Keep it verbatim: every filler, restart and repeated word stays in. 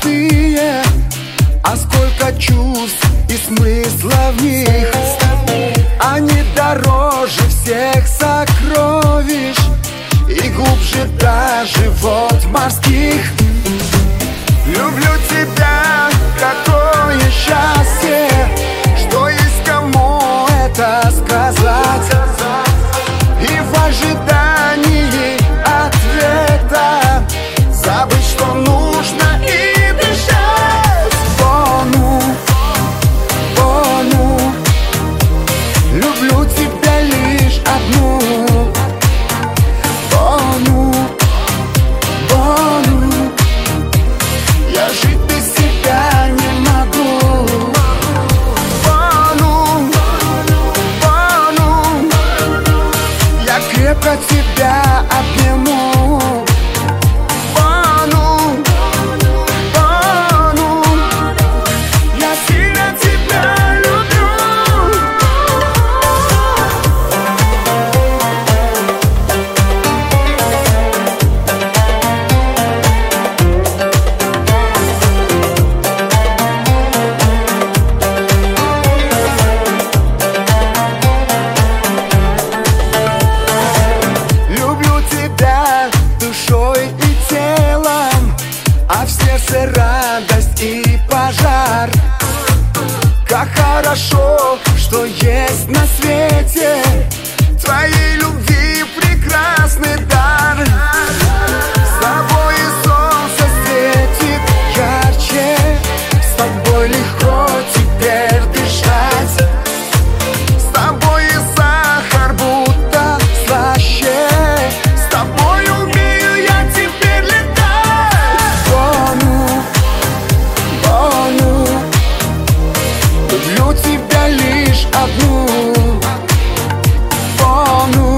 простые, а сколько чувств и смысла в них. Они дороже всех сокровищ и глубже даже вод морских. Люблю тебя, какое счастье, что есть кому это сказать. И в ожидании ответа забыть, что нужно, и дышать. Бону, Бону, люблю тебя лишь одну. Бону, Бону, я жить без тебя не могу. Бону, Бону, я крепко тебя обниму. Бону, Бону, я сильно тебя люблю. Люблю тебя душой и телом, а в сердце радость и пожар. Как хорошо, что есть на свете твоей любви прекрасный дар. С тобой и солнце светит ярче, с тобой легко теперь дышать. С тобой и сахар будто слаще, с тобой умею я теперь летать. Бону, Бону, люблю тебя лишь одну. Бону,